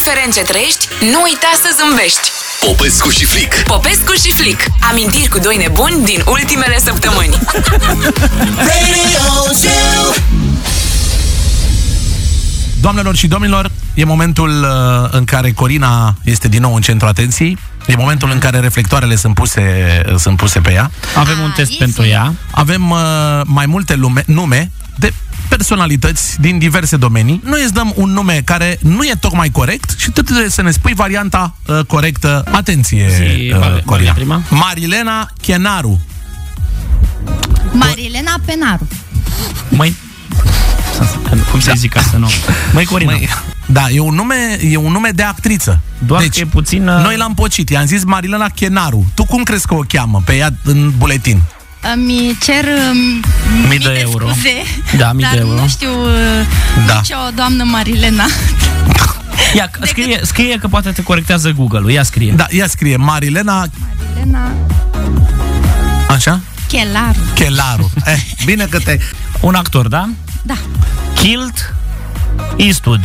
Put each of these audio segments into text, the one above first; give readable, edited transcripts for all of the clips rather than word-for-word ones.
indiferent ce trăiești, nu uita să zâmbești. Popescu și Flic. Popescu și Flic. Amintiri cu doi nebuni din ultimele săptămâni. Doamnelor și domnilor, e momentul în care Corina este din nou în centru atenției. E momentul în care reflectoarele sunt puse pe ea. Avem un test pentru ea. Avem mai multe nume de personalități din diverse domenii. Noi îți dăm un nume care nu e tocmai corect și tu trebuie să ne spui varianta corectă. Atenție, Corina. Prima. Marilena Chenaru. Marilena Penaru. Măi, cum să zic asta, nu? Măi, Corina. Da, e un nume de actriță. Doar deci, că e puțin... Noi l-am pocit, i-am zis Marilena Chenaru. Tu cum crezi că o cheamă pe ea în buletin? Mi cer mii de euro. Scuze, da, mii de euro. Nu știu nicio doamnă Marilena. Ia, scrie că poate te corectează Google-ul. Ia scrie. Da, ia scrie Marilena. Așa? Chelaru. Bine că te... Un actor, da? Da. Clint Eastwood.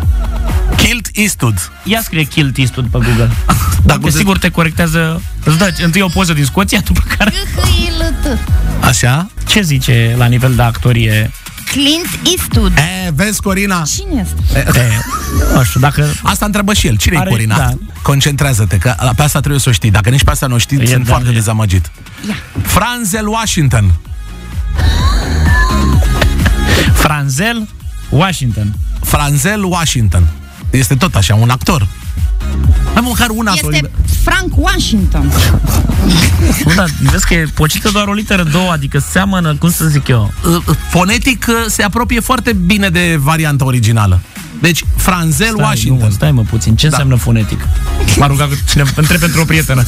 Ia scrie Clint Eastwood pe Google. Da, sigur te corectează. Îți dă întâi o poză din Scoția, după care... Așa? Ce zice la nivel de actorie? Clint Eastwood. Vezi, Corina? Cine este? Nu știu, dacă... Asta întreabă și el. Cine e Corina? Da. Concentrează-te, că pe asta trebuie să o știi. Dacă nici pe asta nu o știi, sunt foarte dezamăgit. Franzel Washington. Franzel Washington. Este tot așa, un actor. Am măcar un actor. Este Frank Washington. Da, vezi că e pocită doar o literă, două, adică seamănă, cum să zic eu. Fonetic se apropie foarte bine de varianta originală. Deci, Franzel Washington. Stai mă puțin, ce înseamnă fonetic? M-a rugat cine întreb pentru o prietenă.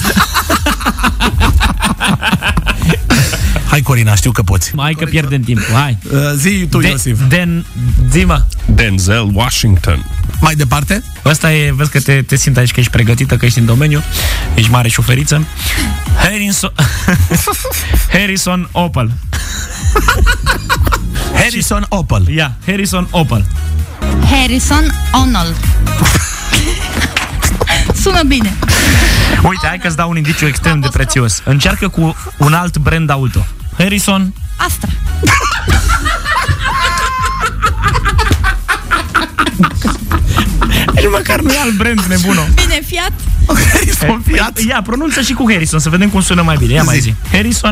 Hai, Corina, știu că poți. Hai că pierdem timpul, hai. Zi tu, Iosif. Zi-mă. Denzel Washington. Mai departe? Ăsta e, vezi că te simt aici că ești pregătită, că ești în domeniu. Ești mare șoferiță. Harrison Opel. Harrison Opel. Ia, Harrison Opel. Harrison Arnold. Sună bine. Uite, hai că-ți dau un indiciu extrem de prețios. Încearcă cu un alt brand auto. Harrison Astra. Nici măcar nu e alt brand, nebuno. Bine, Fiat. Harrison Fiat. Ia, pronunță și cu Harrison, să vedem cum sună mai bine. Ia mai zi.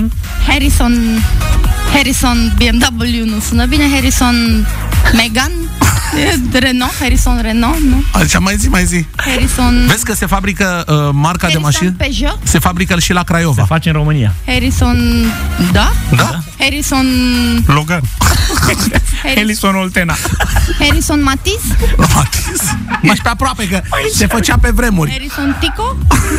Harrison BMW nu sună bine. Harrison Megane. Harrison Renault, nu? Așa, mai zi. Harrison... Vezi că se fabrică marca Harrison de mașini? Peugeot? Se fabrică și la Craiova. Se face în România. Harrison... Da? Harrison... Logan. Harrison Oltena. Harrison Matiz? Mai pe aproape, că se făcea pe vremuri. Harrison Tico?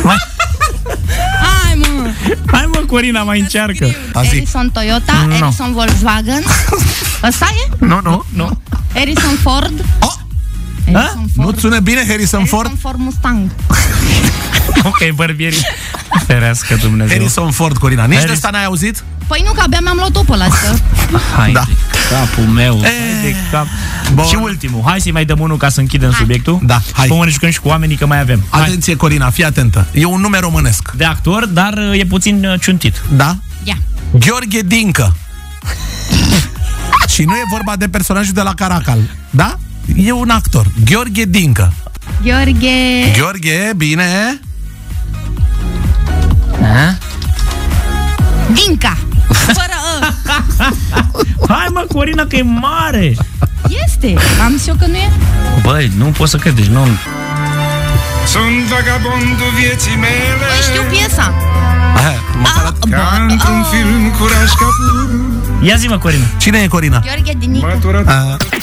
Hai mă, Corina, mai încearcă. Harrison Toyota? Harrison Volkswagen? Ăsta e? Nu. Harrison Ford? Nu sună bine Harrison Ford? Harrison Ford Mustang. Ok, bărbierii. Ferească Dumnezeu. Harrison Ford, Corina. Nici de asta n-ai auzit? Păi nu, că abia mi-am luat-o pe ăla. Hai de capul meu. Și ultimul. Hai să-i mai dăm unul ca să închidem subiectul. Da, hai. Până ne jucăm și cu oamenii, că mai avem. Atenție, Corina, fii atentă. E un nume românesc. De actor, dar e puțin ciuntit. Da? Ia. Gheorghe Dincă. Și nu e vorba de personajul de la Caracal. Da? E un actor. Gheorghe Dincă. Gheorghe, bine. Dinca. Fără Hai mă, Corina, că e mare. Este. Am zis eu că nu e. Băi, nu pot să credești, nu. Sunt vagabondul vieții mele. Păi știu piesa. Ca într-un film cu Raș Capur. Ia zi-mă, Corina. Cine e Corina? Gheorghe Dinică.